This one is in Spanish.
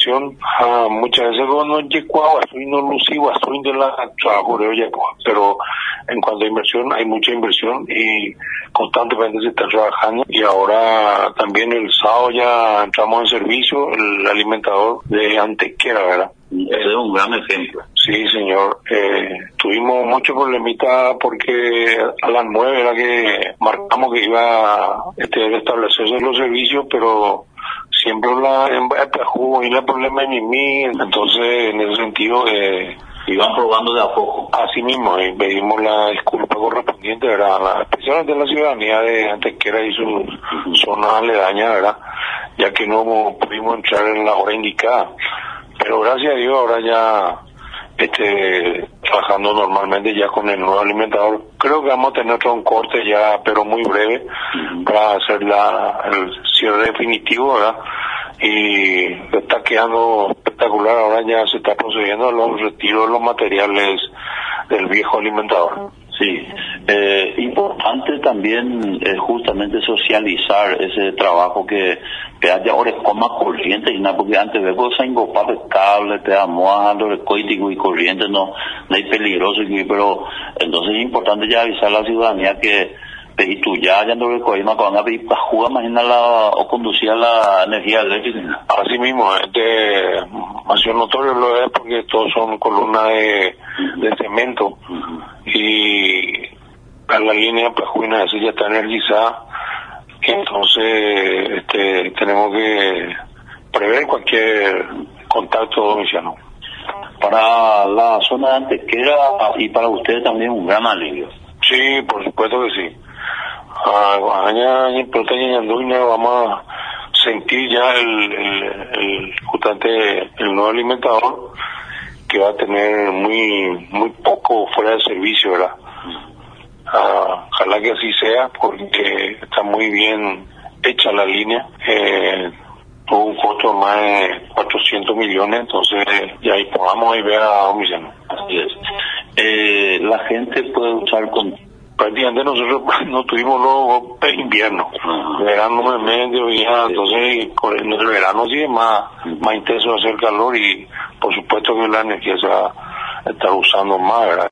inversión, muchas veces no llegó a no lucivo, de la trabajo de hoy, pero en cuanto a inversión, hay mucha inversión y constantemente se está trabajando. Y ahora también el sábado ya entramos en servicio el alimentador de Antequera, ¿verdad? Ese es un gran ejemplo. Sí, señor. Tuvimos mucho problemita porque a las 9 era que marcamos que iba a establecerse los servicios, pero siempre y el problema de mí, entonces en ese sentido iban probando de a poco. Así mismo, pedimos la disculpa correspondiente, ¿verdad? Especialmente la ciudadanía de Antequera y sus zonas aledañas, ¿verdad? Ya que no pudimos entrar en la hora indicada. Pero gracias a Dios ahora ya trabajando normalmente ya con el nuevo alimentador. Creo que vamos a tener otro corte ya, pero muy breve, para hacer el cierre definitivo, ¿verdad? Y está quedando espectacular. Ahora ya se está procediendo a los retiros de los materiales del viejo alimentador. Sí, importante también justamente socializar ese trabajo que haya ahora coma corriente y nada, porque antes de cosas ingopar cable, te amo lo recoitico y corriente no hay peligroso, pero entonces es importante ya avisar a la ciudadanía que y tú ya no recoges más cuando pedir para jugar imagina o conducir la energía eléctrica. Así mismo, más notorio lo es porque todos son columnas de cemento y la línea Pajuina esa ya está energizada, entonces tenemos que prever cualquier contacto domiciliario. Para la zona de Antequera y para ustedes también un gran alivio. Sí, por supuesto que sí. Vamos a sentir ya justamente el nuevo alimentador que va a tener muy poco fuera de servicio, ¿verdad? Ojalá que así sea porque está muy bien hecha la línea. Tuvo un costo más de 400 millones, entonces ya ahí podamos ver a domicilio. Así es. La gente puede usar prácticamente nosotros no tuvimos luego invierno, verano medio ya, entonces en el verano sí es más intenso hacer calor y por supuesto que la energía se va a estar usando más, ¿verdad?